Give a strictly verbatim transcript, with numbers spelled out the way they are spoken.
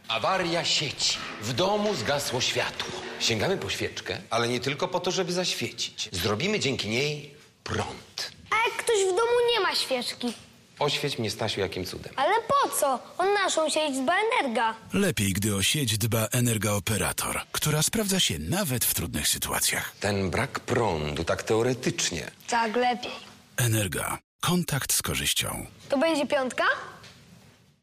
Awaria sieci. W domu zgasło światło. Sięgamy po świeczkę, ale nie tylko po to, żeby zaświecić. Zrobimy dzięki niej prąd. A jak ktoś w domu nie ma świeczki? Oświeć mnie, Stasiu, jakim cudem. Ale po co? On naszą sieć dba Energa. Lepiej, gdy o sieć dba Energa-Operator, która sprawdza się nawet w trudnych sytuacjach. Ten brak prądu, tak teoretycznie. Tak, lepiej. Energa. Kontakt z korzyścią. To będzie piątka?